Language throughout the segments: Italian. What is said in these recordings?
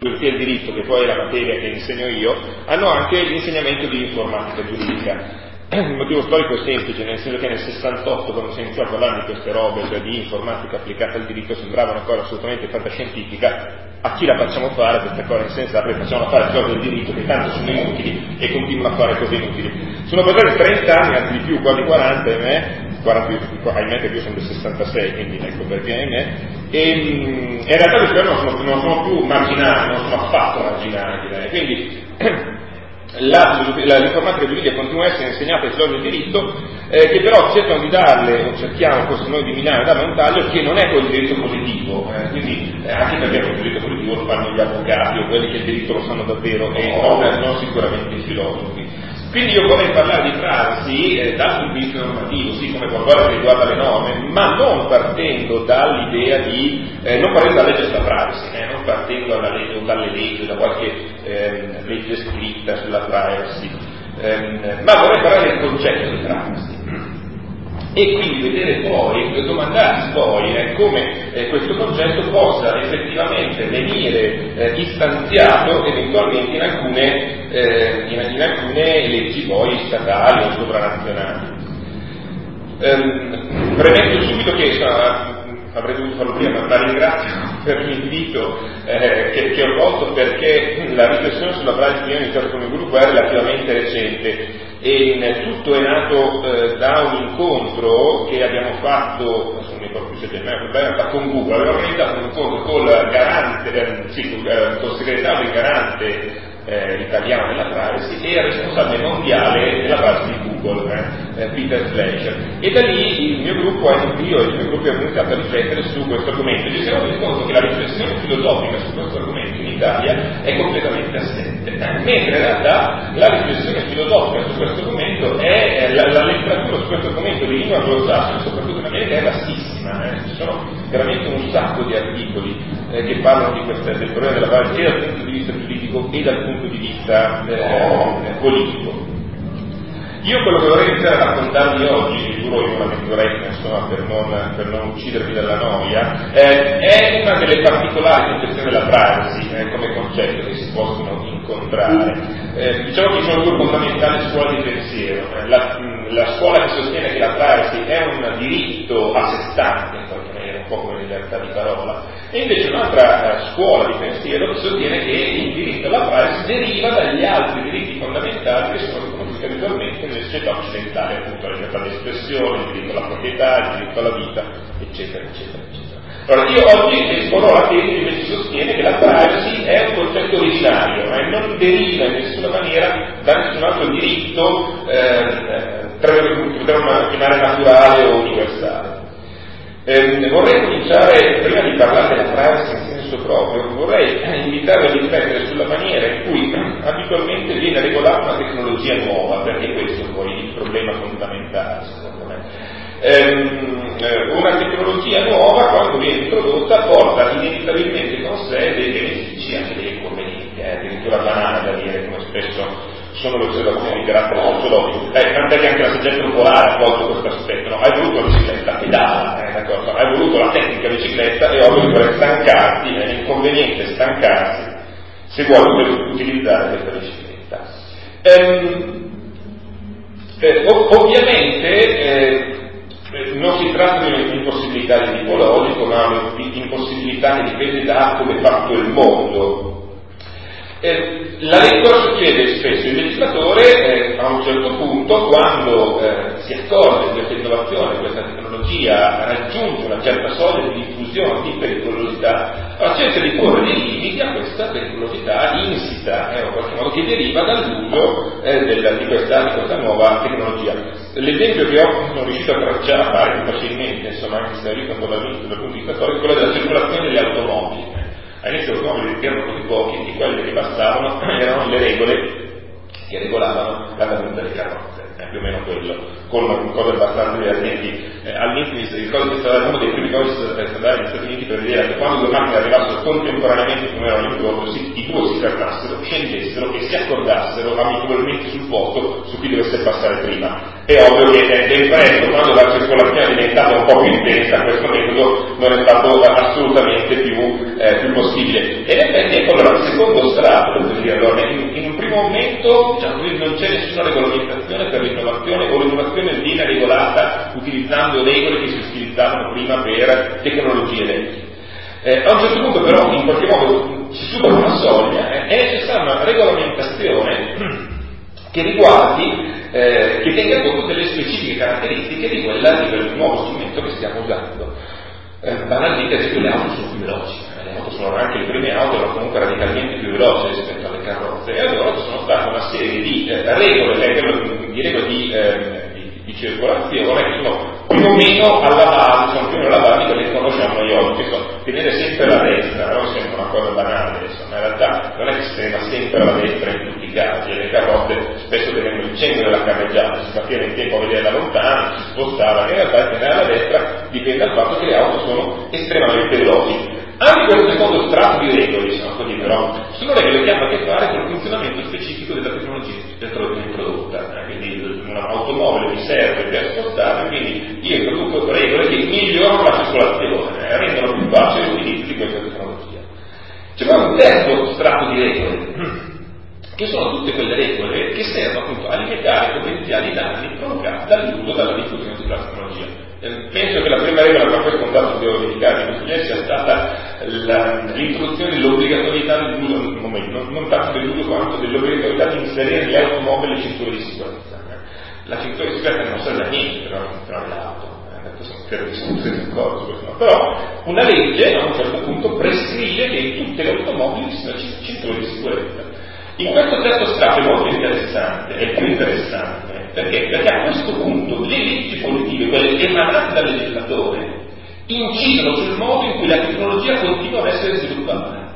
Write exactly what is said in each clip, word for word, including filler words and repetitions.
filosofia del diritto, che poi è la materia che insegno io, hanno anche l'insegnamento di informatica giuridica. Il motivo storico è semplice, nel senso che nel sessantotto, quando si iniziò a parlare di queste robe, cioè di informatica applicata al diritto, sembrava una cosa assolutamente fantascientifica. A chi la facciamo fare queste cose insensate? Facciamo fare cose del diritto che tanto sono inutili e continuano a fare cose inutili. Sono passati trenta anni, anzi di più, quasi quaranta, ahimè, quaranta, ahimè che io sono del sessantasei, quindi ecco perché ahimè, e in realtà queste cose non sono, non sono più marginali, non sono affatto marginali, direi. Quindi La, la, l'informatica giuridica continua a essere insegnata ai filologi del diritto, eh, che però cercano di darle, o cerchiamo forse noi di minare, darle un taglio che non è quel diritto positivo, eh, quindi eh, anche perché quel diritto positivo lo fanno gli avvocati o quelli che il diritto lo sanno davvero e non, non sicuramente i filosofi. Quindi io vorrei parlare di privacy eh, dal punto di vista normativo, sì, come qualcosa che riguarda le norme, ma non partendo dall'idea di, eh, non partendo dalla legge sulla privacy, eh, non partendo dalla legge, dalle leggi, da qualche eh, legge scritta sulla privacy, eh, ma vorrei parlare del concetto di privacy. E quindi vedere poi, domandarsi poi eh, come eh, questo concetto possa effettivamente venire eh, istanziato eventualmente in alcune, eh, in, in alcune leggi poi statali o sovranazionali. Ehm, premetto subito che insomma, avrei dovuto farlo prima, ma la ringrazio per l'invito eh, che, che ho colto, perché la riflessione sulla privacy che io ho iniziato con il gruppo è relativamente recente. E tutto è nato eh, da un incontro che abbiamo fatto, non mi ricordo più se è con Google, abbiamo organizzato un incontro con il garante, eh, sì, con, eh, con il segretario del garante eh, italiano della privacy e il responsabile mondiale della privacy di Google, eh, eh, Peter Fleischer. E da lì il mio gruppo, eh, io e il mio gruppo abbiamo iniziato a riflettere su questo argomento. Ci siamo resi conto che la riflessione filosofica su questo argomento in Italia è completamente assente, mentre in realtà la riflessione filosofica su questo argomento è, la, la letteratura su questo argomento di lingua anglosassone, soprattutto in America, è vastissima, eh. Ci sono veramente un sacco di articoli eh, che parlano di questa, del problema della privacy sia dal punto di vista giuridico e dal punto di vista eh, politico. Io quello che vorrei iniziare a raccontarvi oggi, giuro in una mezz'oretta, insomma, per non, per non uccidervi dalla noia, eh, è una delle particolari concezioni della privacy eh, come concetto che si possono incontrare. Eh, diciamo che ci sono due fondamentali scuole di pensiero. Eh, la, la scuola che sostiene che la privacy è un diritto a sé stante, in qualche maniera, un po' come libertà di parola, e invece un'altra uh, scuola di pensiero che sostiene che il diritto alla privacy deriva dagli altri diritti fondamentali che sono riconosciuti abitualmente nelle società occidentali, appunto la libertà di espressione, il diritto alla proprietà, il diritto alla vita, eccetera, eccetera, eccetera. Allora, io oggi esporrò la tesi che invece sostiene che la privacy è un concetto originario, ma non deriva in nessuna maniera da nessun altro diritto, eh, potremmo chiamare naturale o universale. Eh, vorrei cominciare, prima di parlare della privacy in senso proprio, vorrei invitarvi a riflettere sulla maniera in cui abitualmente viene regolata una tecnologia nuova, perché questo è poi il problema fondamentale, secondo me. Eh, una tecnologia nuova, quando viene introdotta, porta inevitabilmente con sé dei benefici e anche degli inconvenienti, eh, addirittura banale da dire, come spesso sono le osservazioni di carattere sociologico. Eh, tant'è che anche la saggezza popolare ha colto questo aspetto, no? Hai voluto la bicicletta a pedala, eh, d'accordo? Hai voluto la tecnica bicicletta e ovvio dovrei stancarti, è inconveniente stancarsi se vuoi utilizzare questa bicicletta. Ehm, eh, ov- ovviamente eh, non si tratta di un'impossibilità di tipo logico, ma di impossibilità che dipende da come è fatto il mondo. Eh, la lettura succede spesso, il legislatore eh, a un certo punto, quando eh, si accorge di questa innovazione, questa tecnologia raggiunge una certa soglia di diffusione, di pericolosità, allora cerca di porre dei limiti a questa pericolosità insita, eh, in qualche modo, che deriva dall'uso eh, della, di, questa, di questa nuova tecnologia. L'esempio che ho sono riuscito a tracciare più facilmente, insomma, anche se è visto un po' dal punto di vista storico, è quello della circolazione delle automobili. All'inizio gli automobili erano così pochi che quelle che passavano erano le regole che regolavano la caduta delle carrozze. è più o meno quello, con cose abbastanza divertenti. Eh, all'inizio mi ricordo che stava uno dei primi codici stradali negli Stati Uniti per vedere che quando due macchine arrivassero contemporaneamente come erano incontro, si, i due si fermassero, scendessero e si accordassero amichevolmente sul posto su chi dovesse passare prima. È ovvio che eh, ben presto, quando la circolazione è diventata un po' più intensa, questo metodo non è stato assolutamente più, eh, più possibile. E in effetti ecco allora il secondo strato, per dire, allora, in, in un primo momento diciamo, non c'è nessuna regolamentazione per l'innovazione, o l'innovazione viene regolata utilizzando regole che si utilizzavano prima per tecnologie vecchie. Eh, a un certo punto però in qualche modo si supera una soglia, eh, è necessaria una regolamentazione che riguardi, eh, che tenga conto delle specifiche caratteristiche di, quella, di quel nuovo strumento che stiamo usando. Eh, banalmente, ad esempio, le auto sono più veloci, eh, le auto sono anche le prime auto erano comunque radicalmente più veloci rispetto alle carrozze, e allora ci sono state una serie di eh, regole, eh, di regole di, eh, di, di circolazione che sono più o meno alla base, sono più o meno alla base di quelle che conosciamo noi oggi, che sono tenere sempre la destra, no? Sembra una cosa banale adesso, ma in realtà non è che si teneva sempre la destra in tutti i casi, e le carrozze spesso tenevano il centro della carreggiata, si faceva in tempo a vedere da lontano, si spostava, e in realtà tenere alla destra dipende dal fatto che le auto sono estremamente veloci. Anche questo secondo strato di regole, diciamo così, però, sono regole che hanno a che fare con il funzionamento specifico della tecnologia introdotta. Eh, quindi un'automobile mi serve per spostare, quindi io introduco regole che migliorano la circolazione, eh, rendono più facile l'utilizzo di questa tecnologia. C'è poi un terzo strato di regole, che sono tutte quelle regole che servono appunto a limitare potenziali danni provocati dall'uso, dalla diffusione di questa tecnologia. Penso che la prima regola che a questo contatto devo dedicare in questo genere sia stata la, l'introduzione dell'obbligatorietà dell'uso, non, non tanto dell'uso quanto dell'obbligatorietà di inserire nelle automobili le cinture di sicurezza. La cintura di sicurezza non serve a niente per funzionare l'auto, credo che siamo tutti d'accordo su questo, però una legge a un certo punto prescrive che in tutte le automobili ci siano cinture di sicurezza. In questo terzo strato è molto interessante, è il più interessante, perché? Perché a questo punto le leggi positive, quelle emanate dal legislatore, incidono sul modo in cui la tecnologia continua ad essere sviluppata.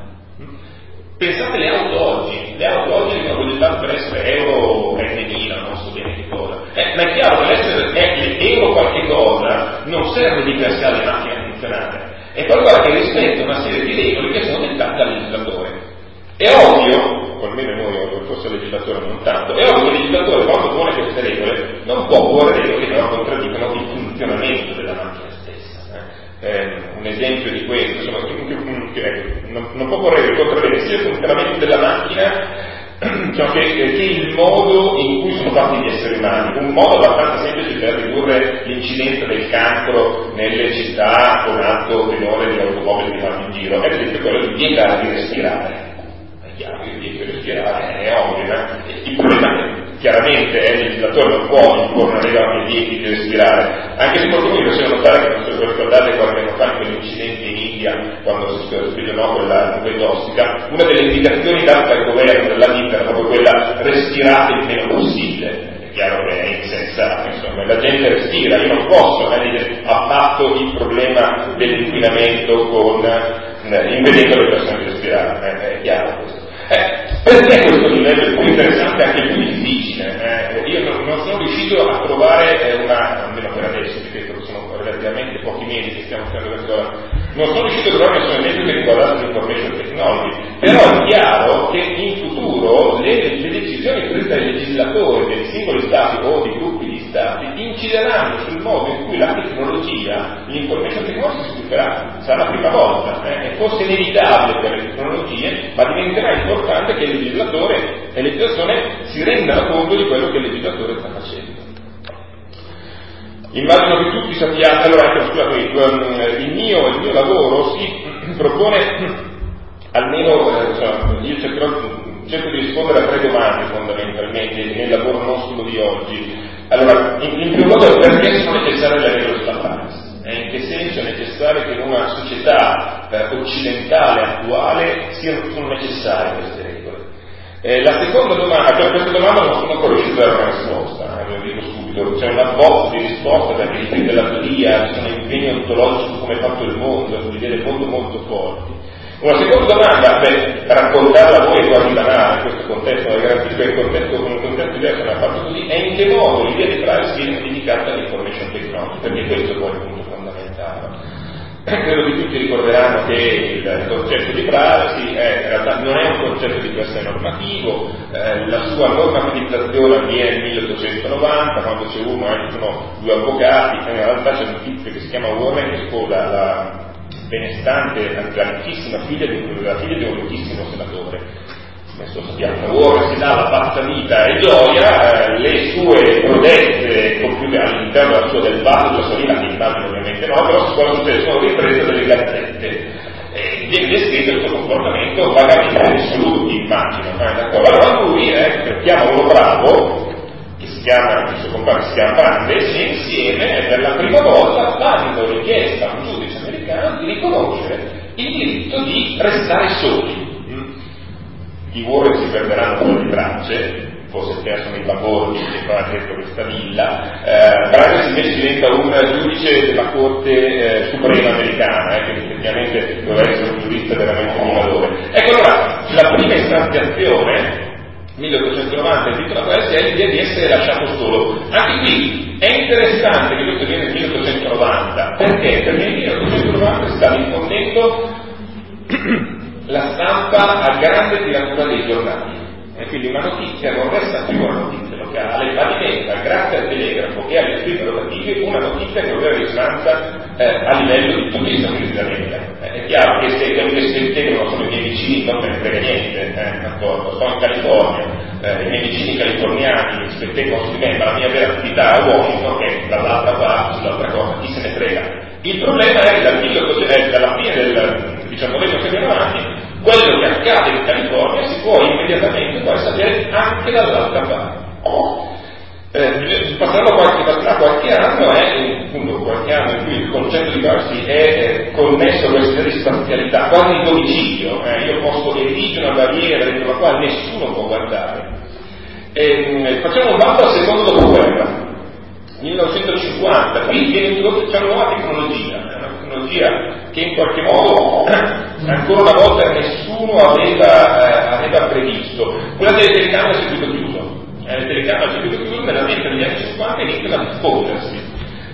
Pensate alle auto oggi, le auto oggi vengono progettate per essere euro N mille, non so bene che cosa, eh, ma è chiaro che l'essere eh, euro qualche cosa non serve di per sé alle macchine a funzionare, è qualcosa che rispetta una serie di regole che sono dettate dal legislatore. È ovvio, o almeno noi, forse il legislatore non tanto, è ovvio che il legislatore quando pone queste regole non può porre regole che però contraddicono il funzionamento della macchina stessa. Eh. Eh, un esempio di questo, insomma, che, non, non può porre regole che contraddicono sia il funzionamento della macchina, diciamo, che, che il modo in cui sono fatti gli esseri umani, un modo abbastanza semplice per ridurre l'incidenza del cancro nelle città con alto tenore di automobili che vanno in giro, è ad esempio quello di vietare di respirare. Il diritto di respirare è ovvio, eh? Il problema è chiaramente è il legislatore non può imporre una regola che vieti di respirare, anche se qualcuno mi faceva notare che non so se ricordate qualche anno fa in quell'incidente in India quando si sprigionò quella nube tossica, una delle indicazioni date dal governo della ditta era proprio quella: respirate il meno possibile. È chiaro che è insensato, insomma, la gente respira, io non posso eh, abbatto il problema dell'inquinamento con eh, impedendo alle persone di respirare, eh, è chiaro questo. Eh, perché questo livello è più interessante e anche più difficile? Eh, io non, non sono riuscito a trovare eh, una, almeno per adesso, ripeto, sono relativamente pochi mesi che stiamo facendo questa cosa, non sono riuscito a trovare nessun esempio che riguardasse l'information technology, però è chiaro che in futuro le, le decisioni prese dai legislatori dei singoli stati o di gruppi di stati incideranno sul modo in cui la tecnologia, l'information technology si svilupperà. Sarà la prima volta, eh, è forse inevitabile per le tecnologie, ma diventerà importante che il legislatore e le persone si rendano conto di quello che il legislatore sta facendo. Immagino che tutti sappiate, allora, scusate, il mio, il mio lavoro si propone, almeno, eh, insomma, io cercherò, cerco di rispondere a tre domande fondamentalmente nel lavoro nostro di oggi. Allora, in, in primo luogo, perché sono necessarie le regole sulla privacy? Eh, in che senso è necessario che in una società eh, occidentale attuale siano, sono necessarie queste regole? Eh, la seconda domanda, per questa domanda non sono ancora riuscito a dare una risposta, eh, lo dico subito, c'è una bozza di risposta perché dipende dalla teoria, ci sono impegni ontologici su come è fatto il mondo, su idee del mondo molto forti. Una seconda domanda, beh, raccontarla a voi è quasi banale in questo contesto, ma garantisco che in contesto, in un contesto certo diverso ne ha fatto così, e in che modo l'idea di privacy viene indicata all'information technology, perché questo poi è il punto fondamentale. Credo che tutti ricorderanno che il concetto di privacy è, in realtà non è un concetto di per sé normativo, eh, la sua normativizzazione avviene nel milleottocentonovanta, quando c'è uno, eh, ci sono due avvocati, e in realtà c'è un tizio che si chiama Warren che sposa la benestante, anzi la ricchissima figlia di, la figlia di un ricchissimo senatore. Adesso sappiamo, Warren si dà la pazza vita e gioia, eh, le sue prodezze compiute all'interno della sua del bar, della sua vita, che immagino ovviamente no, però su cosa succede? Sono riprese delle gazzette. E viene descritto il suo comportamento vagamente dissoluto, immagino. Eh, d'accordo? Allora lui, eh, chiama uno bravo, che si chiama, il suo compagno si chiama Brandes, e insieme per la prima volta fanno richiesta a un giudice americano di riconoscere il diritto di restare soli. I Warren si perderanno un po' di tracce, forse perso nei bagordi che fa dentro questa villa. eh, Brandes invece diventa un giudice della Corte eh, Suprema americana, eh, che effettivamente doveva essere un giurista veramente di valore. Ecco, allora, la prima istanziazione milleottocentonovanta il titolo questo è l'idea di essere lasciato solo. Anche qui è interessante che questo viene nel milleottocentonovanta, perché? Perché nel milleottocentonovanta si sta diffondendo la stampa a grande tiratura dei giornali, e quindi una notizia non resta più una notizia locale, ma diventa, grazie al telegrafo e alle scritte rotative, una notizia che aveva risonanza eh, a livello di tutti gli Stati Uniti d'America. Eh, è chiaro che se quelli che si sentono sono i miei vicini non me ne frega niente, eh, d'accordo? Sto in California, eh, i miei vicini californiani spettegano su di me, ma la mia vera attività a Washington, che è dall'altra parte, sull'altra cosa, chi se ne frega. Il problema è che dal dalla fine del diciannovesimo secolo avanti, quello che accade in California si può immediatamente poi sapere anche dall'altra parte. Eh, passerà qualche, passerà qualche anno, eh, appunto qualche anno in cui il concetto di privacy è eh, connesso a questa di spazialità, quasi il domicilio. Eh, io posso erigere una barriera dentro la quale nessuno può guardare. Eh, facciamo un balzo al secondo dopoguerra, millenovecentocinquanta, qui viene introdotta una nuova tecnologia, una tecnologia che in qualche modo ancora una volta nessuno aveva, eh, aveva previsto, quella delle telecamere a circuito chiuso. Eh, le telecamere a circuito chiuso nella mente degli anni cinquanta iniziano a diffondersi.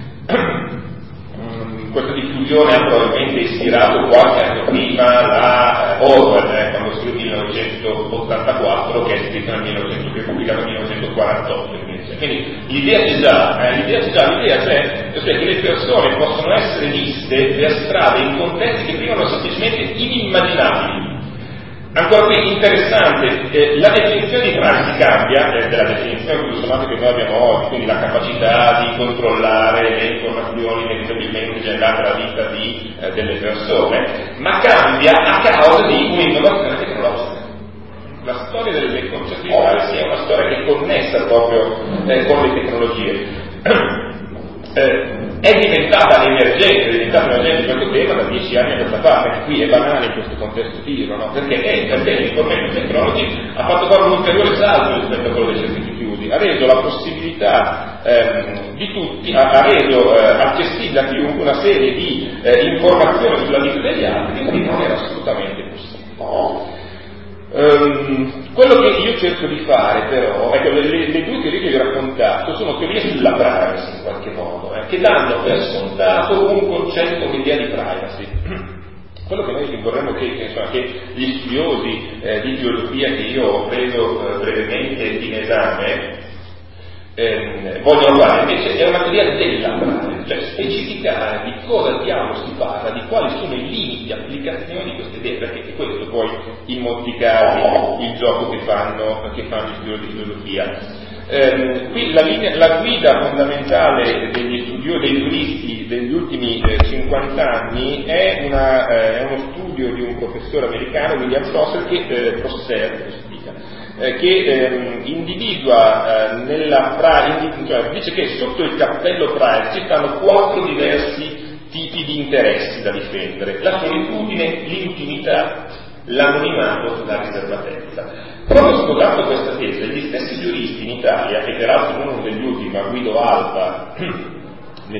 Questa diffusione ha probabilmente ispirato qualche anno prima la eh, Orwell, eh, quando scrive millenovecentottantaquattro, che è scritto nel millenovecento, che è pubblicato nel millenovecentoquarantotto. Quindi l'idea c'è già, eh, l'idea c'è già, l'idea c'è, cioè che le persone possono essere viste per strade in contesti che prima erano semplicemente inimmaginabili. Ancora qui interessante, eh, la definizione di privacy cambia, eh, della definizione che noi abbiamo oggi, quindi la capacità di controllare le informazioni inevitabilmente generate dalla vita di, eh, delle persone, ma cambia a causa di un'innovazione tecnologica. La storia del concetto di privacy è una storia che è connessa proprio eh, con le tecnologie. Eh, è diventata emergente, è diventata emergente questo tema da dieci anni a questa parte, anche qui è banale in questo contesto dirlo, no? Perché è perché l'information technology ha fatto fare un ulteriore salto rispetto a quello dei circuiti chiusi, ha reso la possibilità ehm, di tutti, ha, ha reso eh, accessibile a chiunque una serie di eh, informazioni sulla vita degli altri che prima non era assolutamente possibile. Um, quello che io cerco di fare però, ecco, le, le, le due teorie che vi ho raccontato sono teorie sulla privacy in qualche modo, eh, che danno per scontato un concetto che dia di privacy. Quello che noi vorremmo che, che, insomma, che gli studiosi eh, di filosofia che io ho preso eh, brevemente in esame eh, vogliono fare invece è una teoria della privacy, cioè specificare di cosa diavolo si parla, di quali sono i limiti di applicazione di queste idee, perché è questo poi in molti casi il gioco che fanno, che fanno gli studiosi di filosofia. Eh, qui la, linea, la guida fondamentale degli studiosi, dei giuristi degli ultimi eh, cinquanta anni è, una, eh, è uno studio di un professore americano, William Prosser, che, eh, Prosser, eh, che eh, individua eh, nella privacy, cioè dice che sotto il cappello privacy ci stanno quattro diversi tipi di interessi da difendere: la solitudine, l'intimità, l'anonimato, la riservatezza. Proprio sposato questa tesi, gli stessi giuristi in Italia, e peraltro uno degli ultimi, Guido Alba, nel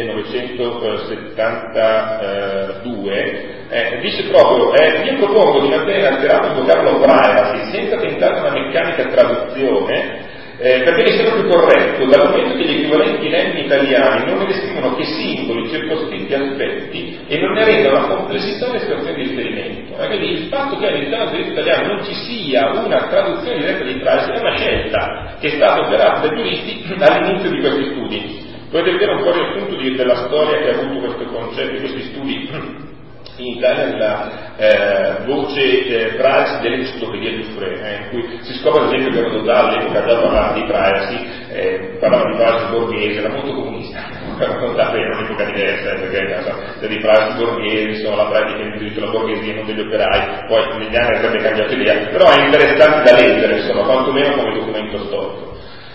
millenovecentosettantadue, eh, dice proprio, eh, io propongo di mantenere alterato il vocabolo privacy senza tentare una meccanica traduzione, Eh, perché mi sembra più corretto, dal momento che gli equivalenti lemmi italiani non ne descrivono che singoli, circoscritti aspetti e non ne rendono la complessità le situazioni di riferimento. Eh, quindi il fatto che all'interno del diritto italiano non ci sia una traduzione diretta di privacy è una scelta che è stata operata dai giuristi all'inizio di questi studi. Potete vedere un po' il punto di, della storia che ha avuto questo concetto, questi studi in Italia nella eh, voce eh, privacy dell'enciclopedia Giuffre, eh, in cui si scopre ad esempio che Rodotà all'epoca già parlava di privacy, eh, parlava di privacy borghese, era molto comunista, raccontate in un'epoca diversa, eh, perché so, se di privacy borghesi, sono la pratica del diritto alla borghesia, non degli operai, poi negli anni avrebbe cambiato idea, però è interessante da leggere, insomma, quantomeno come documento storico.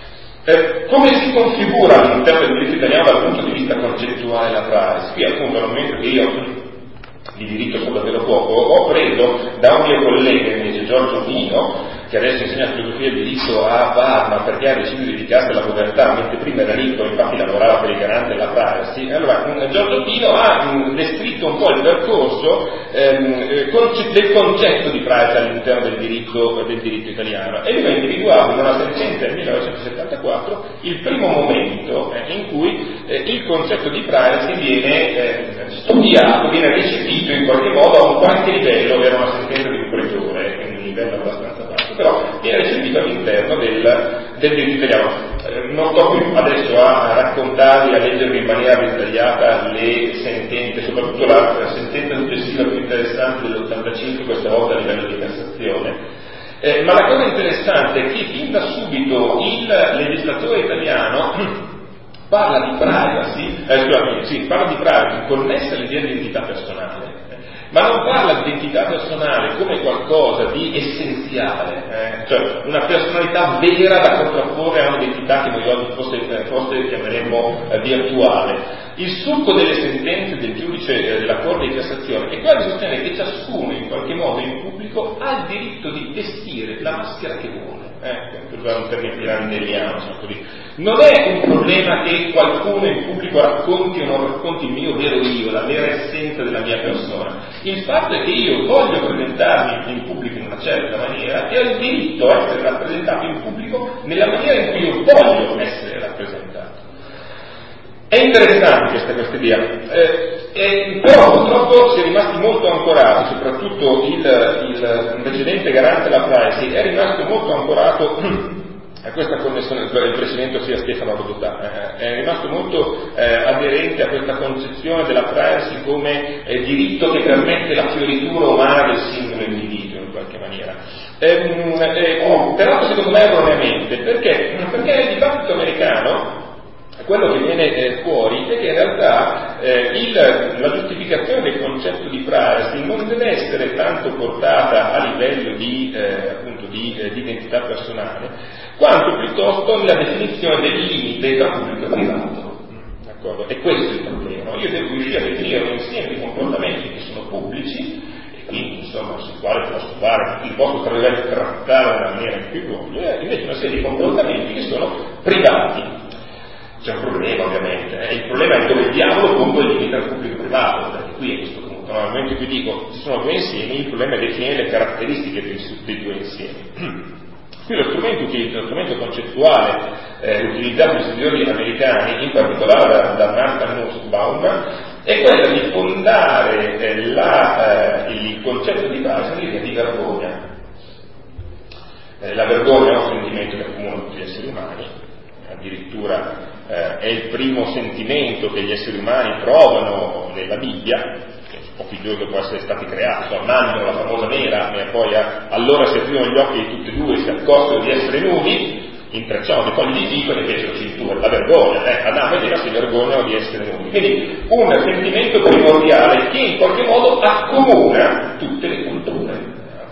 Eh, come si configura all'interno del diritto italiano dal punto di vista concettuale la privacy? Qui appunto al momento che io di diritto so davvero poco, ho preso da un mio collega invece, Giorgio Pino, che adesso insegna filosofia e diritto a Parma perché ha deciso di dedicarsi alla povertà, mentre prima era ricco, infatti lavorava per i garanti della privacy. Allora, Giorgio Pino ha mh, descritto un po' il percorso ehm, conce- del concetto di privacy all'interno del diritto, del diritto italiano, e lui ha individuato in una sentenza del millenovecentosettantaquattro il primo momento eh, in cui eh, il concetto di privacy viene eh, studiato, viene recepito in qualche modo a un qualche livello. Era una sentenza di un pretore, quindi un livello abbastanza basso, però viene recepito all'interno del, del diritto italiano. Eh, non sto qui adesso a raccontarvi, a leggervi in maniera dettagliata le sentenze, soprattutto la sentenza successiva più interessante dell'ottantacinque, questa volta a livello di Cassazione. Eh, ma la cosa interessante è che fin da subito il legislatore italiano parla di privacy, eh, scusami, sì, parla di privacy connessa all'idea di identità personale, eh, ma non parla di identità personale come qualcosa di essenziale, eh, cioè una personalità vera da contrapporre a un'identità che noi oggi forse, forse chiameremmo eh, virtuale. Il succo delle sentenze del giudice eh, della Corte di Cassazione è quello di sostenere che ciascuno in qualche modo in pubblico ha il diritto di vestire la maschera che vuole. Eh, per usare un termine pirandelliano, diciamo così. Non è un problema che qualcuno in pubblico racconti o non racconti il mio vero io, la vera essenza della mia persona. Il fatto è che io voglio presentarmi in pubblico in una certa maniera e ho il diritto a essere rappresentato in pubblico nella maniera in cui io voglio essere rappresentato. È interessante questa, questa idea, eh, eh, però purtroppo si è rimasti molto ancorati, soprattutto il, il precedente garante della privacy è rimasto molto ancorato a questa connessione, il precedente ossia Stefano Rodotà, eh, è rimasto molto eh, aderente a questa concezione della privacy come eh, diritto che permette la fioritura umana del singolo individuo in qualche maniera. Ehm, eh, oh, però secondo me erroneamente, perché? Perché nel dibattito americano quello che viene eh, fuori è che in realtà eh, il, la giustificazione del concetto di privacy non deve essere tanto portata a livello di, eh, appunto di, eh, di identità personale, quanto piuttosto nella definizione del limite tra pubblico e privato. D'accordo? E questo è il problema. Io devo riuscire a definire un insieme di comportamenti che sono pubblici, e quindi insomma sul quale posso fare, li posso trattare nella maniera in cui voglio, e invece una serie di comportamenti che sono privati. C'è un problema ovviamente, eh? Il problema è dove il diavolo pongo il limite al pubblico e privato, perché qui è questo punto. No? Nel momento in cui dico ci sono due insiemi, il problema è definire le caratteristiche dei, dei due insiemi. Qui lo strumento utilizzato, lo strumento concettuale eh, utilizzato dai studiosi americani, in particolare da, da Martha Nussbaum, è quello di fondare eh, la, eh, il concetto di base nell'idea di vergogna. Eh, la vergogna è un sentimento che accomuna tutti gli esseri umani, addirittura eh, è il primo sentimento che gli esseri umani trovano nella Bibbia, che pochi giorni dopo essere stati creati, cioè mangiano la famosa mela e poi a, allora si aprirono gli occhi di tutti e due, si accorsero di essere nudi, intrecciavano dei fogli di fico e ne fecero cintura, la vergogna, eh, Adamo ed Eva si vergognano di essere nudi. Quindi un sentimento primordiale che in qualche modo accomuna tutte le culture.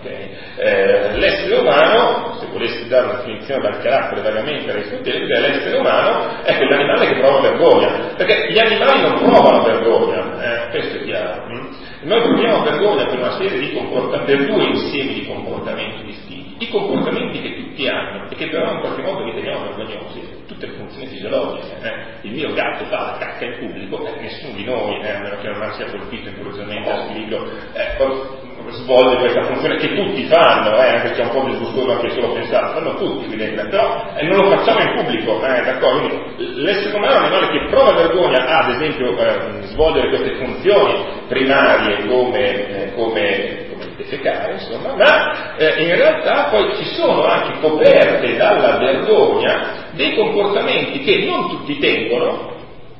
Eh, l'essere umano, se volessi dare una definizione dal carattere vagamente aristotelico, l'essere umano è quell'animale che prova vergogna, perché gli animali non provano vergogna, eh, questo è chiaro. Hm? Noi proviamo vergogna per una serie di comportamenti, per due insiemi di comportamenti distinti, i comportamenti che tutti hanno e che però in qualche modo riteniamo vergognosi, tutte le funzioni fisiologiche. Eh? Il mio gatto fa la cacca in pubblico, eh, nessuno di noi, eh, a meno che non sia colpito improvvisamente a spirito, eh, svolge questa funzione che tutti fanno, eh, anche se c'è un po' disgustoso anche solo pensare, fanno tutti, evidente, però eh, non lo facciamo in pubblico, eh, d'accordo? Quindi l'essere umano è un animale che prova vergogna a, ad esempio, eh, svolgere queste funzioni primarie come, eh, come, come defecare, insomma, ma eh, in realtà poi ci sono anche coperte dalla vergogna dei comportamenti che non tutti tengono,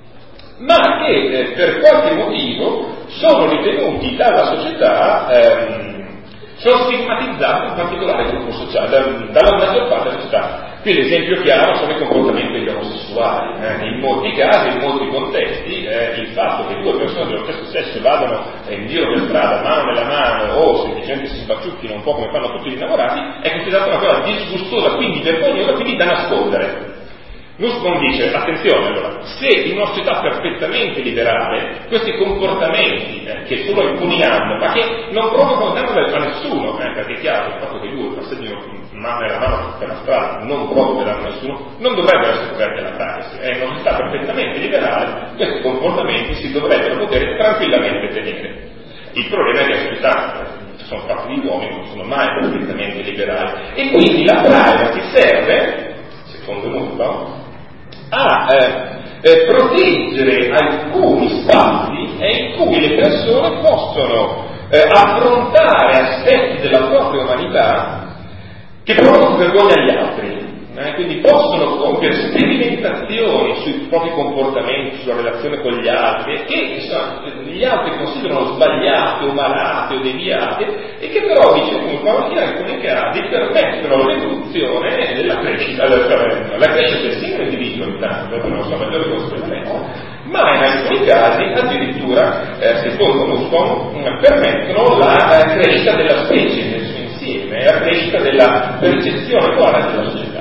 ma che eh, per qualche motivo sono ritenuti dalla società, ehm, sono stigmatizzati in particolare gruppo sociale, da, dalla maggior parte della società. Qui l'esempio chiaro sono i comportamenti degli omosessuali. Eh. In molti casi, in molti contesti, eh, il fatto che due persone dello stesso sesso vadano eh, in giro per strada, mano nella mano, o semplicemente si sbaciucchino un po' come fanno tutti gli innamorati, è considerata una cosa disgustosa, quindi vergognosa, quindi da nascondere. Nussbaum dice, attenzione allora, se in una società perfettamente liberale questi comportamenti eh, che solo alcuni hanno, ma che non provocano danno a nessuno, eh, perché è chiaro il fatto che due passeggino mano nella mano per la strada non provoca danno a nessuno, non dovrebbero essere coperti alla privacy. È in una società perfettamente liberale, questi comportamenti si dovrebbero poter tranquillamente tenere. Il problema è che le società sono fatte di uomini, non sono mai perfettamente liberali, e quindi la privacy serve, secondo Nussbaum, a eh, eh, proteggere alcuni spazi in cui le persone possono eh, affrontare aspetti della propria umanità che provocano vergogna agli altri, eh, quindi possono compiere sperimentazioni sui propri comportamenti, sulla relazione con gli altri, che insomma, gli altri considerano sbagliate o malate o deviate, e che però, dice Nussbaum, in alcuni casi permettono l'evoluzione della crescita, la, la crescita del singolo individuo intanto, per una sua maggiore conseguenza, ma in alcuni casi addirittura, eh, secondo Nussbaum, permettono la eh, crescita della specie nel suo insieme, la crescita della percezione morale della società.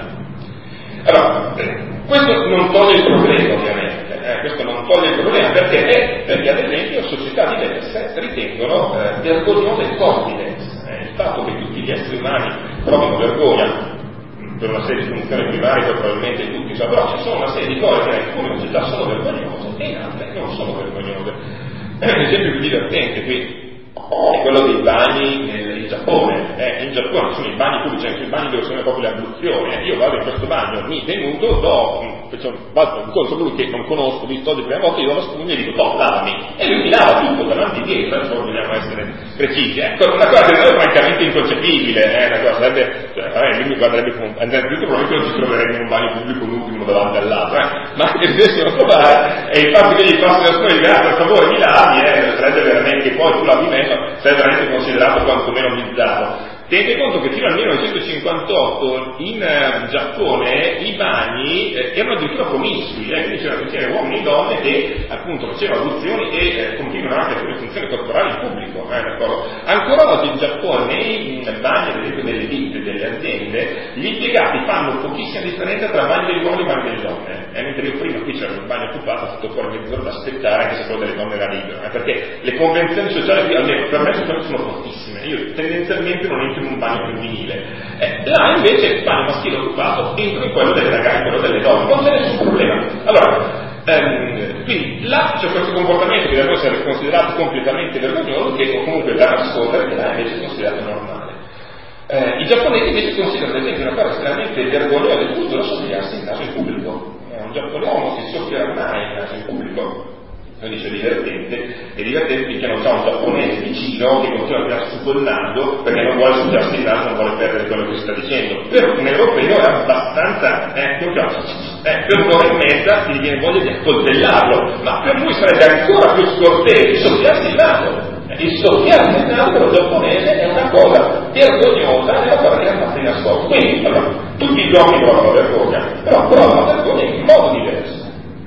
Allora, eh, questo non toglie il problema, ovviamente, eh, questo non toglie il problema, perché, eh, perché ad esempio società diverse ritengono eh, vergognosa il confidence, eh, il fatto che tutti gli esseri umani provino vergogna per una serie di funzioni primarie, probabilmente tutti, cioè, però ci sono una serie di cose che in alcune società sono vergognose e in altre non sono vergognose. L'esempio più divertente qui è quello dei bagni in Giappone. Eh, in Giappone sono i bagni pubblici, anche i bagni dove sono proprio le abluzioni. Eh, io vado in questo bagno, mi tenuto, do, cioè, vado incontro lui che non conosco, visto oggi la prima volta, io do la spugna e gli dico, no, lavami. E lui mi lava tutto, davanti e dietro, adesso vogliamo essere precisi. Ecco, una cosa che è francamente inconcepibile, eh, una cosa sarebbe, cioè, eh, lui mi guarderebbe come, innanzitutto probabilmente non ci troveremmo in un bagno pubblico l'ultimo davanti all'altro, eh, ma che dovessimo trovare, e il fatto che gli passi la spugna di grazie, per favore, mi lavi, eh, sarebbe veramente, poi tu lavi meno, sarebbe veramente considerato quantomeno bizzarro. Tenete conto che fino al millenovecentocinquantotto in eh, Giappone i bagni eh, erano addirittura promiscui, eh, quindi c'erano insieme uomini e donne che appunto facevano adozioni e eh, continuano anche alcune funzioni corporali in pubblico. Eh, d'accordo? Ancora oggi in Giappone, nei mm, bagni ad esempio delle ditte, delle aziende, gli impiegati fanno pochissima differenza tra bagni degli uomini e bagni delle donne. Eh, mentre io prima qui c'era un bagno occupato, tutto fuori mezz'ora da aspettare, anche se quello delle donne era libero, eh, perché le convenzioni sociali, almeno per me, sono fortissime. Io tendenzialmente non entro in un bagno femminile, eh, là invece il bagno maschile occupato entro in quello delle ragazze, quello delle donne, non c'è nessun problema. Allora, ehm, quindi là c'è questo comportamento che deve essere considerato completamente vergognoso, che comunque da nascondere, che là invece è considerato normale. Eh, I giapponesi invece considerano ad esempio una cosa estremamente vergognosa e giusto da soffiarsi in naso in pubblico. Eh, un giapponese non si soffierà mai in naso in pubblico. Lo dice divertente, è divertente finché non c'è un giapponese vicino che continua a tirarsi su quel naso perché non vuole soffiarsi il naso, non vuole perdere quello che si sta dicendo. Per un europeo è abbastanza, eh, eh, per un'ora e mezza gli viene voglia di accoltellarlo, ma per lui sarebbe ancora più scortese soffiarsi il naso. Il soffiarsi il naso per un giapponese è una cosa vergognosa, è una cosa che è fatta in nascosto. Quindi, allora, tutti i giorni provano vergogna, però provano vergogna in modo diverso.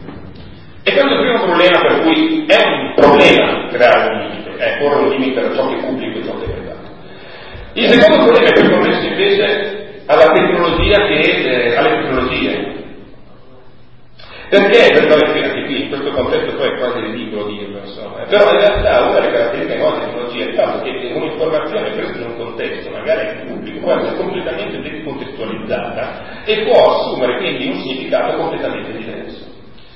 E questo è il primo problema, per cui è un problema creare un limite, è porre un limite tra ciò che è pubblico e ciò che è privato. Il secondo problema è più connesso invece alla tecnologia che eh, alle tecnologie. Perché, per noi anche qui, in questo contesto poi è quasi ridicolo dirlo, insomma, però in realtà una delle caratteristiche della tecnologia è il fatto che un'informazione presa in un contesto, magari anche pubblico, può essere completamente decontestualizzata e può assumere quindi un significato completamente diverso.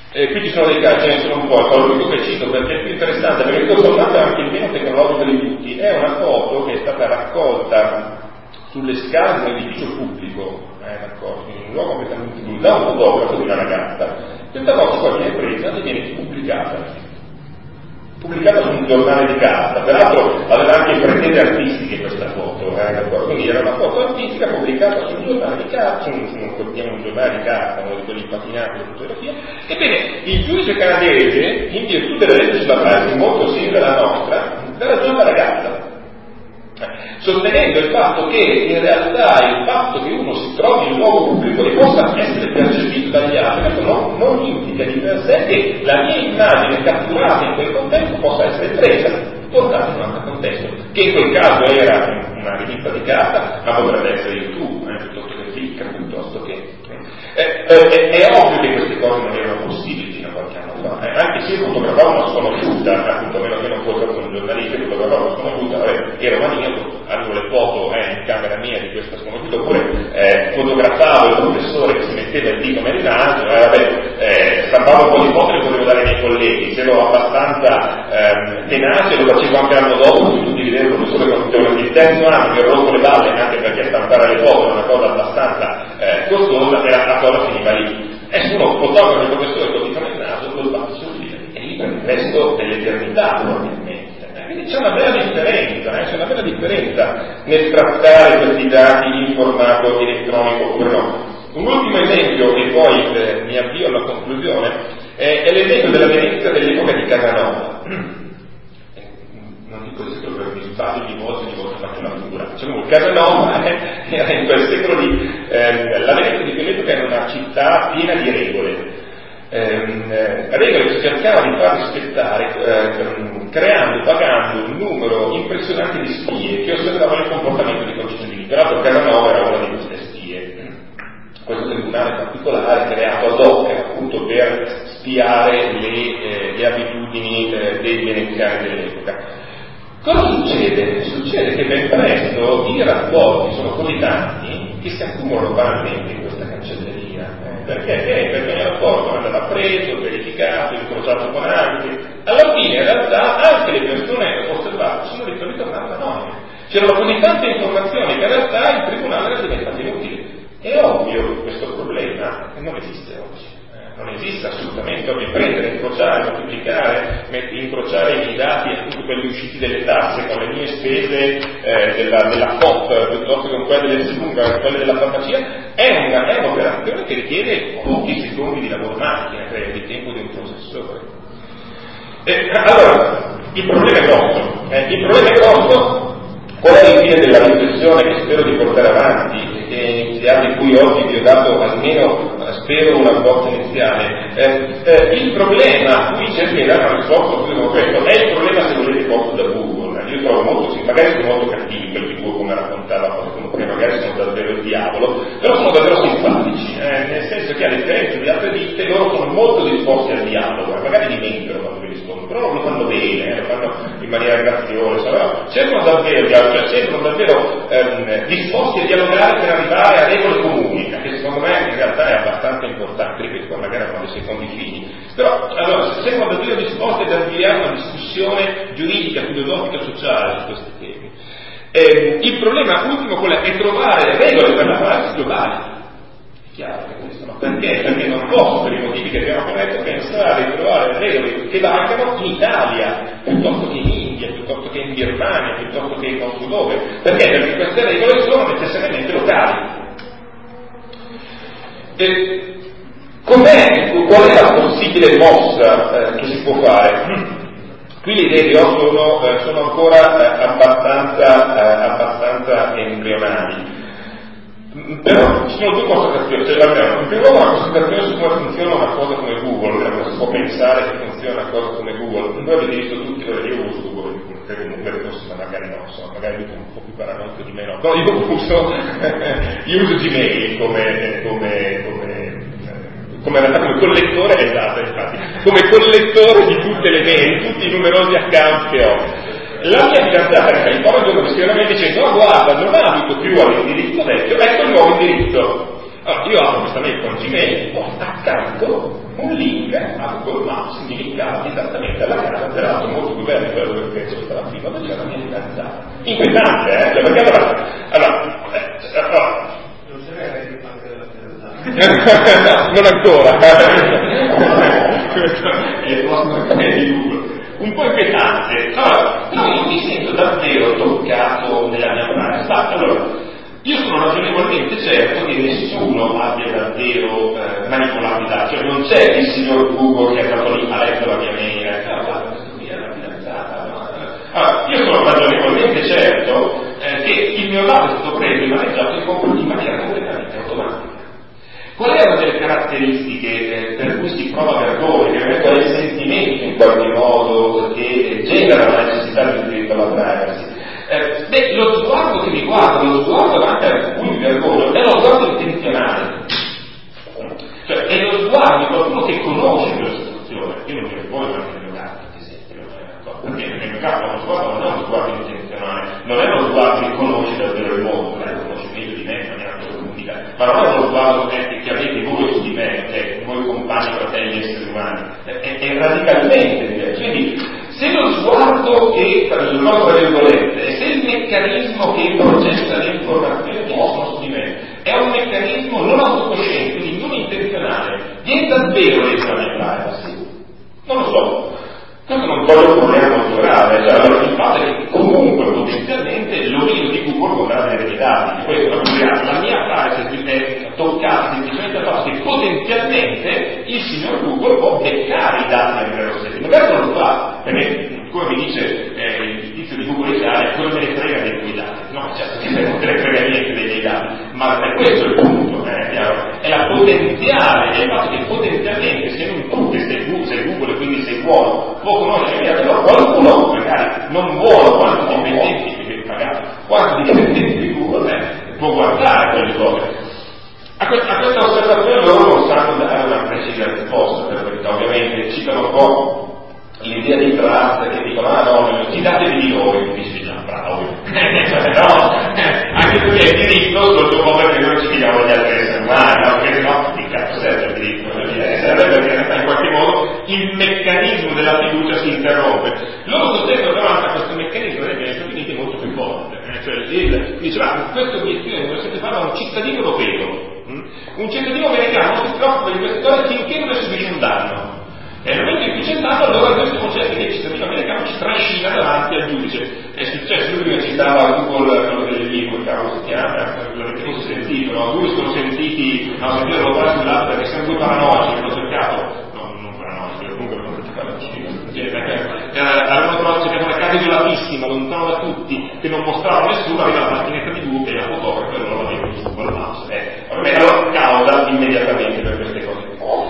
E qui ci sono dei casi, ce ne sono un po', sono l'unico che cito perché è più interessante, perché tutto sommato è anche il meno tecnologico di tutti. È una foto che è stata raccolta sulle scale di un edificio pubblico, eh, in un luogo completamente buio, da un fotografo di una ragazza. Questa foto poi viene presa e viene pubblicata. pubblicata su un giornale di carta, peraltro aveva anche pretese artistiche questa foto, eh, quindi era una foto artistica pubblicata su un giornale di carta, su un, su un, un giornale di carta, uno di quelli patinati di fotografia. Ebbene, il giudice canadese, in virtù della legge sulla privacy molto simile alla nostra, dà ragione alla ragazza, sostenendo il fatto che in realtà il fatto che uno si trovi in luogo pubblico e possa essere percepito dagli altri, questo non, non indica di per sé che la mia immagine catturata in quel contesto possa essere presa, portata in un altro contesto, che in quel caso era una rivista di carta, ma potrebbe essere YouTube, eh, piuttosto che Flickr, piuttosto che... Eh, eh, è ovvio che queste cose non erano possibili fino a qualche anno fa, eh, anche se io fotografavo una sconosciuta, appunto, a meno che non fosse un giornalista, fotografavo una sconosciuta, vabbè, era una mia, avevo le foto eh, in camera mia di questa sconosciuta, oppure eh, fotografavo il professore che si metteva il dito nel naso, eh, vabbè, eh, stampavo un po' di foto e le potevo dare ai miei colleghi, se ero abbastanza eh, tenace lo facevo anche l'anno dopo, quindi tutti vedevano il professore con tutto il terzo anno, mi ero rotto le balle, anche perché stampare le foto era una cosa abbastanza eh, costosa, e la, la cosa finiva lì. E uno fotografo il professore con il dito nel naso, lo sbatti sul video, e lì per il resto dell'eternità, probabilmente. Quindi c'è una bella differenza, eh? c'è una bella differenza nel trattare questi dati in formato elettronico oppure no. Un ultimo esempio, e poi eh, mi avvio alla conclusione, eh, è l'esempio della Venezia dell'epoca di Casanova. Non dico il secolo per mi sbaglio di volte, di volte faccio una figura. Diciamo, Casanova eh, era in quel secolo lì, eh, la Venezia di quell'epoca era una città piena di regole. Eh, regole che cercava di far rispettare eh, creando, pagando un numero impressionante di spie che osservavano il comportamento dei concittadini. Peraltro Casanova era una di queste spie, questo tribunale particolare creato ad hoc appunto per spiare le, eh, le abitudini eh, dei veneziani dell'epoca. Cosa succede? Succede che ben presto i rapporti sono così tanti che si accumulano banalmente in questa cancelleria. Perché? Perché ogni rapporto andava preso, verificato, incrociato con altri. Alla fine, in realtà, anche le persone osservate sono ritornate anonime. C'erano così tante informazioni che in realtà il tribunale era diventato inutile. È ovvio questo problema che non esiste oggi. Non esiste assolutamente oggi prendere, incrociare, moltiplicare, incrociare i dati appunto quelli usciti delle tasse con le mie spese eh, della, della C O P piuttosto che con quelle del Slunga, quelle della farmacia, è, una, è un'operazione che richiede pochi secondi di lavoro macchina, cioè di tempo di un processore. E, allora, il problema è grosso, eh, il problema è grosso. Qual è il fine della riflessione che spero di portare avanti e che è iniziata, di cui oggi vi ho dato almeno, spero, una bozza iniziale? Eh, eh, il problema a cui cerco di dare una risposta come questo è il problema, se volete, posto da Google. Io trovo molto, sì, magari sono molto cattivi quelli di Google, come raccontava qualcuno prima, magari sono davvero il diavolo, però sono davvero simpatici, eh, nel senso che a differenza di altre ditte loro sono molto disposti al dialogo, eh, magari dimenticano quando vi rispondono, però lo fanno bene, eh, lo fanno in maniera graziosa, no? cercano davvero, cioè, sembrano davvero ehm, disposti a dialogare per arrivare a regole comuni, che secondo me in realtà è abbastanza importante, ripeto, poi magari fanno dei secondi fini, però allora, sembrano davvero disposti ad avviare una discussione giuridica, filosofica, sociale su questi temi. Eh, il problema ultimo qual è? È trovare regole per la privacy globali. È chiaro che questo, no? Perché? Perché non posso, per i motivi che abbiamo detto, pensare di trovare regole che valgano in Italia, piuttosto che in India, piuttosto che in Birmania, piuttosto che in non so dove. Perché? Perché queste regole sono necessariamente locali. E com'è, qual è la possibile mossa eh, che si può fare? Qui le idee che ho sono, eh, sono ancora eh, abbastanza, eh, abbastanza embrionali. Però ci sono due constatazioni, cioè almeno, in primo luogo una constatazione su come funziona una cosa come Google, cioè come si può pensare che funziona una cosa come Google. Voi avete visto tutti, io uso Google, credo forse, ma magari no, so, magari lui è un po' più paranoico di me, no, no io uso, io uso Gmail come, come, come, come, come collettore, esatto, infatti, come collettore di tutte le mail, tutti i numerosi account che ho. La mia fidanzata in California un giorno mi scrive a me dicendo: no, guarda, non abito più all'indirizzo vecchio, ecco il nuovo indirizzo. Allora io apro questa mail con Gmail, oh, accanto un link a Google Maps significava esattamente alla casa, peraltro molto più bello quello che penso stava prima, dove c'era la mia fidanzata. Inquietante, eh? Cioè, perché allora, allora, eh, allora non c'era anche della fidanzata. non ancora. Questo è il nostro di Google. Un po' inquietante. Allora, no, io mi sento davvero toccato nella mia pratica. Allora, io sono ragionevolmente certo che nessuno abbia davvero eh, manipolato i dati, cioè non c'è il signor Google che è stato lì, ha letto la mia mail, e ha guarda, questo qui è la fidanzata. No? Allora, io sono ragionevolmente certo eh, che il mio dato è stato preso e maneggiato in maniera completamente automatica. Qual è una delle caratteristiche eh, per cui si prova vergogna, che qual è il sentimento in qualche modo che genera la necessità di diritto alla privacy? Eh, beh, lo sguardo che mi guarda, lo sguardo anche a cui mi vergogno, è lo sguardo intenzionale. Cioè, è lo sguardo di qualcuno che conosce quella situazione. Io non mi vergogno anche nel mio caso, ad esempio, perché nel mio caso lo sguardo non è uno sguardo intenzionale, non è uno sguardo che conosce davvero il mondo, non è lo conosce meglio di me in maniera approfondita, ma non è uno sguardo che, che avete voi su di me, cioè voi compagni, fratelli, esseri umani, è, è, è radicalmente diverso. Quindi, se lo sguardo che, il nostro virgolette, e se il meccanismo che processa le informazioni che sono su di me è un meccanismo non autocosciente, quindi non intenzionale, viene davvero lesa la mia privacy? Non lo so. Questo non voglio un problema molto grave, cioè allora il fatto è che comunque potenzialmente l'omino di Google potrà avere dei dati, questo è la mia privacy è toccata semplicemente dal fatto che potenzialmente il signor Google può beccare i dati del vero stesso, magari non lo fa, perché come mi dice eh, il tizio di Google Italia, cosa me ne frega dei tuoi dati? No, certo che non te ne frega niente dei miei dati, ma non è questo il punto, eh, è chiaro? È la potenziale, è il fatto che potenzialmente se non tu che sei Google, sei Google e quindi sei buono, può conoscere i dati, allora qualcuno, magari non buono quanto dipendenti, perché pagato, quanto dipendenti di Google, eh, può guardare quelle cose. A, que- a questa osservazione loro non sanno dare una precisa risposta, perché ovviamente citano un po' l'idea di trust che dicono ah no, fidatevi di noi, tu dici già bravo, no, anche perché il diritto sotto un po' perché noi ci fidiamo degli altri esseri umani, no? Perché no, che cazzo serve il diritto? Serve perché in qualche modo il meccanismo della fiducia si interrompe. Loro sostengono però anche questo meccanismo negli Stati Uniti è molto più forte, eh? Cioè il, diceva questo obiettivo non si fa da un cittadino europeo. Un cittadino americano non si preoccupa di queste cose finché non ne subisce un danno. E nel momento in cui c'è il danno, allora questo concetto che il cittadino americano ci trascina davanti al giudice. È successo, lui prima citava Google, quello del libro, cavolo si chiama, l'avete forse sentito, no? Due sono sentiti, no, sentire votare sull'altro perché siamo due paranoici, hanno cercato, no, non paranoici, comunque non praticare la Cina, avevano trovato, cercato una casa isolatissima, lontano da tutti, che non mostrava nessuno, aveva la macchinetta di Google e la fotografo e loro l'avevano su Google Maps. Eh, vabbè, allora causa immediatamente per queste cose.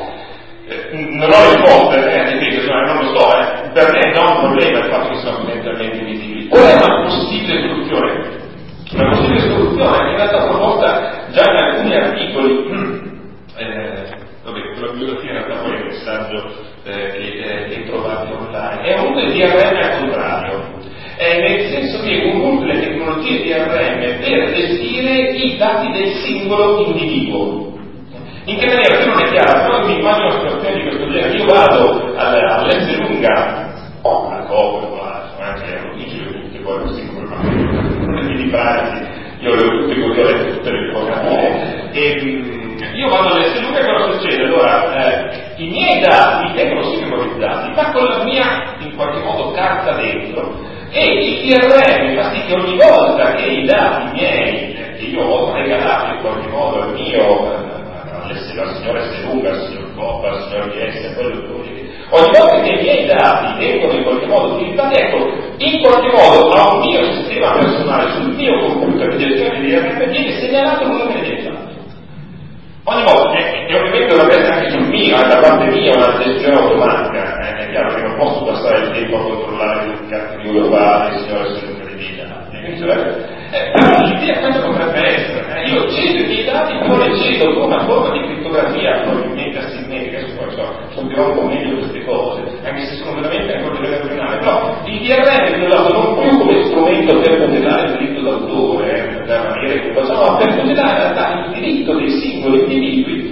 Non ho risposte, eh, ripeto, cioè, non lo so, eh. Per me è già un problema il fatto che sono potenzialmente visibili. Qual è una possibile soluzione? Una possibile soluzione che in realtà proposta già in alcuni articoli, eh, vabbè, la bibliografia in realtà poi è un messaggio eh, che, eh, che trovate online, è un D R M al contrario, eh, nel senso che comunque le tecnologie D R M per gestire i dati del singolo individuo. In che maniera? Se non è chiaro, però mi immagino una situazione di questo genere. Io vado all'Esselunga, a Copo, anche a notizie tutte, poi non si non è di privacy, io le ho tutte così, ho letto tutte le fotografie. E io vado all'Esselunga e cosa succede? Allora, eh, i miei dati vengono sì memorizzati, ma con la mia, in qualche modo, carta dentro. E il D R M fa sì che ogni volta che i dati miei, che io ho regalato in qualche modo al mio la signora Esselunga, il signor Coppa, il signor D S, quello che ogni volta che i miei dati vengono in qualche modo utilizzati, ecco, in qualche modo a un mio sistema personale, sul mio computer di gestione di D R M viene segnalato quello che viene fatto. Ogni volta, e, e ovviamente dovrebbe essere anche sul mio, da parte mia una gestione automatica, eh, è chiaro che non posso passare il tempo a controllare il cazzo di uno fa, il signor Esselunga di miei dati, quindi cioè, Eh, però l'idea questa potrebbe essere, eh, io cedo i miei dati, però le cedo con una forma di crittografia probabilmente asimmetrica, su questo studirò un po' meglio queste cose, anche se sono veramente ancora delle originali, però il D R M è usato non più come strumento per tutelare il diritto d'autore, eh, per maniera che facciamo, ma per tutelare in realtà il diritto dei singoli individui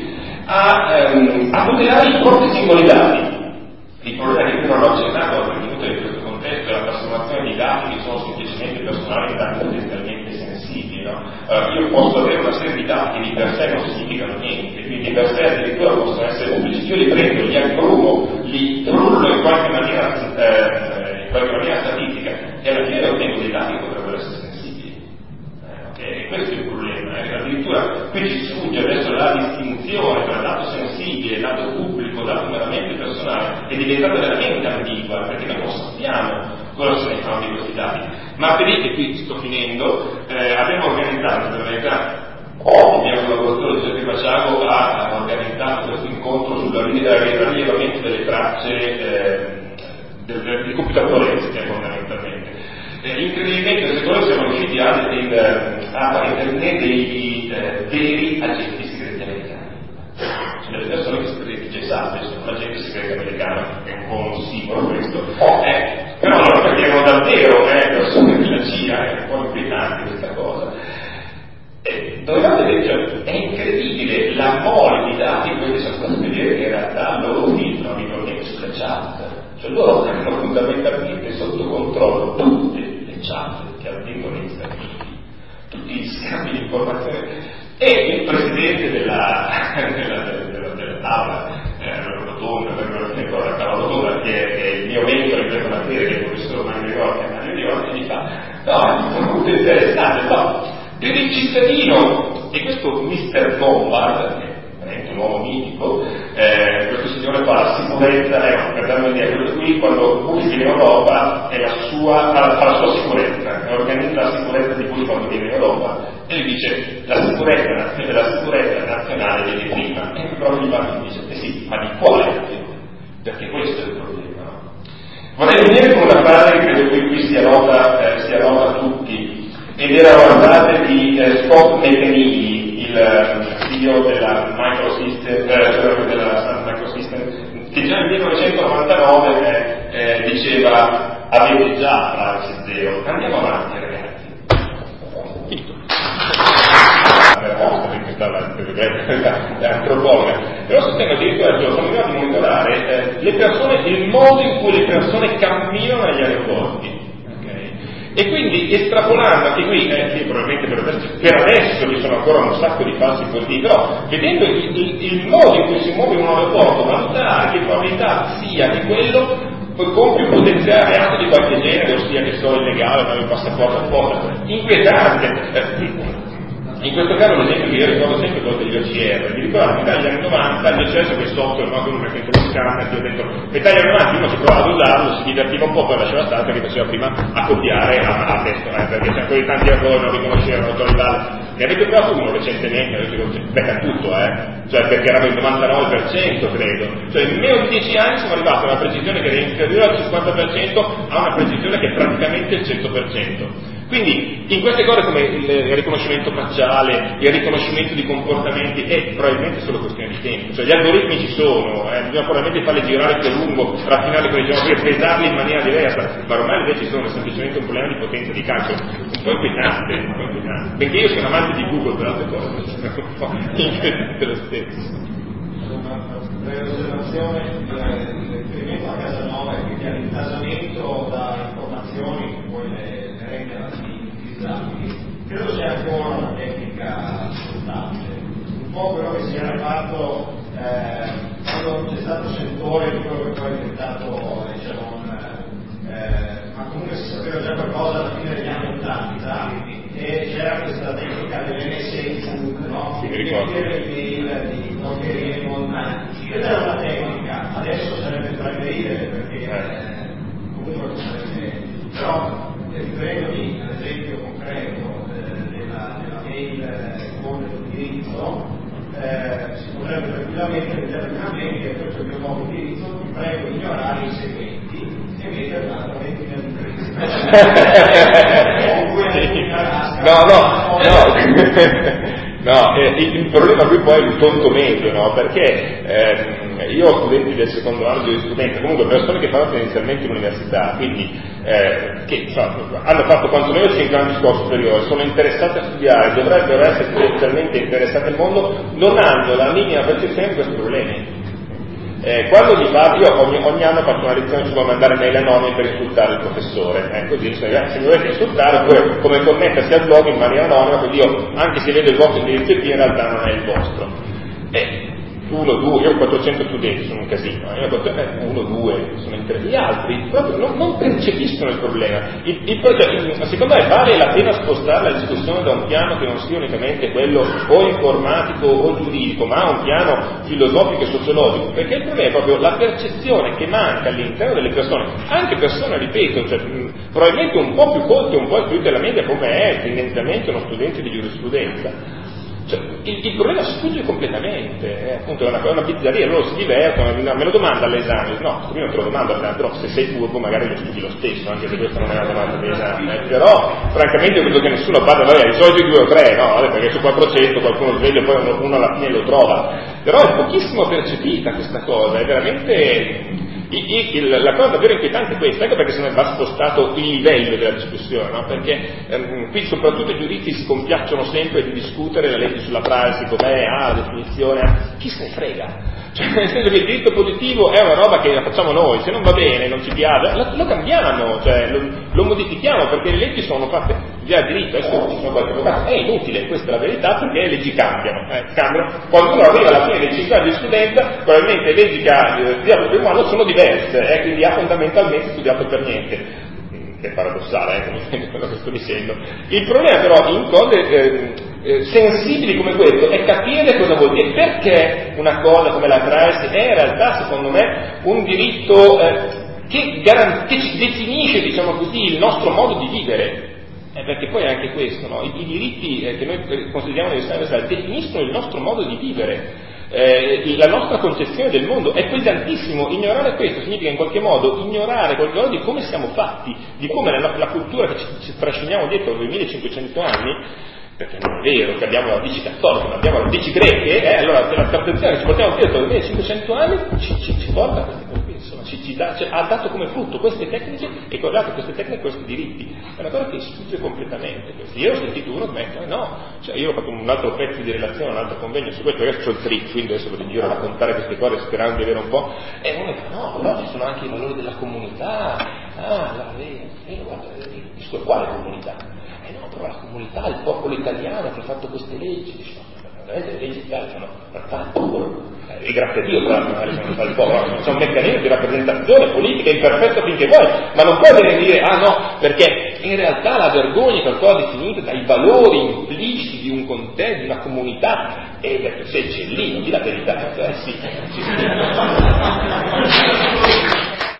a, ehm, a tutelare i propri singoli dati. Il problema che non ho accennato avvenuto in questo contesto è la trasformazione di dati che sono semplicemente personali in dati potenzialmente sensibili. No? Allora, io posso avere una serie di dati che di per sé non significano niente, quindi di per sé addirittura possono essere pubblici. Io li prendo, li aggrumo, li trullo in qualche maniera, eh, in qualche maniera statistica e alla fine ottengo dei dati che potrebbero essere sensibili. Eh, e questo è il problema. Eh. Addirittura qui ci sfugge adesso la distinzione tra dato sensibile, dato pubblico, dato meramente personale, è diventata veramente ambigua, perché noi non sappiamo cosa se ne fanno di questi dati. Ma vedete, qui sto finendo, eh, abbiamo organizzato, per verità, il mio collaboratore Giuseppe Maciago ha organizzato questo incontro sul rilevamento delle tracce eh, del, del, di computer forense, fondamentalmente. Eh, incredibilmente, secondo me siamo riusciti a, a fare intervenire dei eh, veri agenti segreti americani. Cioè, delle persone che sono cessate, sono l'agente segreto americano, è un po' un simbolo questo. Eh, però allora perché davvero eh, persone della C I A, è un po' inquietante questa cosa. Eh, dovevate vedere, è incredibile la mole di dati che questi sono stati vedere che in realtà loro filtrano abitualmente sulle chat. Cioè loro hanno fondamentalmente sotto controllo tutte le chat che avvengono negli Stati Uniti, tutti gli scambi di informazioni, e il presidente della, della, della, della tavola eh, rotonda, la tavola rotonda, che è il mio mentore in questa materia, che è il professor Mario Riorti, Mario Riorti, gli fa: no, è molto interessante, no, per il cittadino, e questo mister Bombard, è un uomo mitico, eh, questo signore fa la sicurezza, eh, per darmi un'idea, questo qui quando Bush viene in Europa è la sua, fa la, fa la sua sicurezza, organizza la sicurezza di Bush quando viene in Europa, e lui dice la sicurezza, la sicurezza nazionale viene prima, e proprio gli parla dice, eh sì, ma di quale? Perché questo è il problema. No? Vorrei venire con una frase che credo che qui sia nota, eh, sia nota a tutti, ed era una frase di eh, Scott McNeely, il C E O della Microsystem, eh, della Sun Microsystem, che già nel millenovecentonovantanove eh, eh, diceva: avete già privacy zero. Andiamo avanti, ragazzi. L'antropologa, però sostengo addirittura che sono gradi di monitorare eh, le persone, il modo in cui le persone camminano agli aeroporti. E quindi estrapolando anche qui, eh, sì, probabilmente per adesso, per adesso ci sono ancora un sacco di falsi positivi, però vedendo il, il, il modo in cui si muove in un aeroporto, valutare che probabilità sia di quello con più potenziale reato di qualche genere, ossia che sono illegale, non ho il passaporto apposta, inquietante. In questo caso l'esempio che io ricordo sempre è quello degli O C R. Mi ricordo che negli anni novanta gli O C R sono quei software, no, che uno mette lo scanner, io dentro, e dagli anni novanta uno si provava ad usarlo, si divertiva un po', poi lasciava stare perché faceva prima a copiare a, a testo, eh, perché c'erano quelli tanti errori, non riconoscevano l'autorità. Ne avete provato uno recentemente, avete becca tutto, eh? Cioè perché era il novantanove per cento credo. Cioè in meno di dieci anni siamo arrivati a una precisione che era inferiore al cinquanta per cento a una precisione che è praticamente il cento per cento. Quindi in queste cose come il riconoscimento facciale, il riconoscimento di comportamenti è probabilmente solo questione di tempo, cioè gli algoritmi ci sono, eh, bisogna probabilmente farli girare più a lungo, raffinarli come diciamo prima, pesarli in maniera diversa, ma ormai le idee ci sono, è semplicemente un problema di potenza di calcio, un po' inquietante, un po' inquietante. Benché io sia un amante di Google per altre cose, un po' inquietante lo stesso. Una osservazione, l'esperimento a Casanova è che l'intasamento da informazioni che poi le rendono utilizzabili, credo sia ancora una tecnica sfruttabile, un po' quello che si era fatto eh, quando c'è stato sentore di quello che poi è diventato diciamo eh, ma comunque si sapeva già qualcosa alla fine degli anni ottanta e c'era questa tecnica dell'N S I, no? Sì, mi di ricordo. vedere l'email, di porcherie montanti, questa era una tecnica, adesso sarebbe da ridere perché eh, comunque sarebbe, però riferendomi all'esempio concreto eh, della, della mail eh, con l'indirizzo, eh, si potrebbe tranquillamente determinare questo è il mio nuovo indirizzo, vi prego di ignorare i seguenti e mettere un'altra ventina di indirizzi. No, no, no, no, eh, il, il problema qui poi è il tonto medio, no? Perché eh, io ho studenti del secondo anno di giurisprudenza, comunque persone che fanno tendenzialmente l'università, quindi eh, che insomma, hanno fatto quantomeno cinque anni di scuola superiore, sono interessati a studiare, dovrebbero essere tendenzialmente interessati al mondo, non hanno la minima percezione di questi problemi. Eh, quando gli parlo, io ogni, ogni anno faccio una lezione su come mandare mail anonime per insultare il professore, eh, così se mi volete insultare, oppure come connettersi al blog in maniera anonima, così io, anche se vedo il vostro indirizzo I P, in realtà non è il vostro. Eh, uno, due, io ho quattrocento studenti, sono un casino, eh, uno, due, sono interessati, gli altri proprio non, non percepiscono il problema. Il, il progetto, secondo me vale la pena spostare la discussione da un piano che non sia unicamente quello o informatico o giuridico, ma un piano filosofico e sociologico, perché il problema è proprio la percezione che manca all'interno delle persone, anche persone, ripeto, cioè, mh, probabilmente un po' più colte, un po' più della media, come è tendenzialmente uno studente di giurisprudenza. Cioè, il, il problema sfugge completamente, è appunto è una, è una bizzarria, loro si divertono, me lo domanda all'esame, no, io non te lo domando all'esame, però se sei furbo magari lo studi lo stesso, anche se questa non è una domanda di esame, eh, però francamente io credo che nessuno parla, vabbè, i soliti due o tre, no, vabbè, perché su quattrocento qualcuno sveglia e poi uno, uno alla fine lo trova, però è pochissimo percepita questa cosa, è veramente... Il, il, la cosa davvero inquietante è questa, ecco perché se ne va spostato il livello della discussione, no? Perché ehm, qui soprattutto i giuristi si compiacciono sempre di discutere la legge sulla privacy, com'è, ah, la definizione, ah, chi se ne frega? Cioè, nel senso che il diritto positivo è una roba che la facciamo noi, se non va bene, non ci piace, lo, lo cambiamo, cioè lo, lo modifichiamo, perché le leggi sono fatte via diritto, adesso ci sono qualche avvocato, è inutile, questa è la verità, perché le leggi cambiano, eh, cambiano. Quando uno arriva alla fine dei cinque anni di studenza, probabilmente le leggi che ha studiato il primo anno sono diverse, eh, quindi ha fondamentalmente studiato per niente. Che è paradossale, eh, quello che sto dicendo. Il problema però in cose eh, eh, sensibili come questo è capire cosa vuol dire, perché una cosa come la privacy è in realtà, secondo me, un diritto eh, che, garant- che ci definisce, diciamo così, il nostro modo di vivere. Eh, perché poi è anche questo, no? I, i diritti eh, che noi consideriamo universali definiscono il nostro modo di vivere. Eh, la nostra concezione del mondo è pesantissimo. Ignorare questo significa in qualche modo ignorare qualcosa di come siamo fatti, di come la, la cultura che ci, ci trasciniamo dietro duemilacinquecento anni, perché non è vero che abbiamo la radici cattoliche, ma abbiamo le radici greche, eh, allora la tradizione che ci portiamo dietro duemilacinquecento anni ci, ci, ci porta a queste cose qui, insomma, ci, ci dà, cioè, ha dato come frutto queste tecniche e guardate queste tecniche, questi diritti. È una cosa che sfugge completamente. Io ho sentito uno smettere, no, cioè io ho fatto un altro pezzo di relazione, un altro convegno su questo, perché ho il trick, quindi adesso vado in giro a raccontare queste cose sperando di avere un po', e uno dice, no, però ci sono anche i valori della comunità, ah, la vedi, guarda, dico, quale comunità? Eh no, però la comunità, il popolo italiano che ha fatto queste leggi, veramente le leggi italiane sono fatte al popolo, e grazie a Dio però non sono fatte al popolo, c'è un meccanismo di rappresentazione politica imperfetto finché vuoi, ma non puoi venire a dire, ah no, perché in realtà la vergogna è qualcosa definito dai valori impliciti di un contesto, di una comunità, e detto, sei cellino, di la verità, eh sì, sì, sì.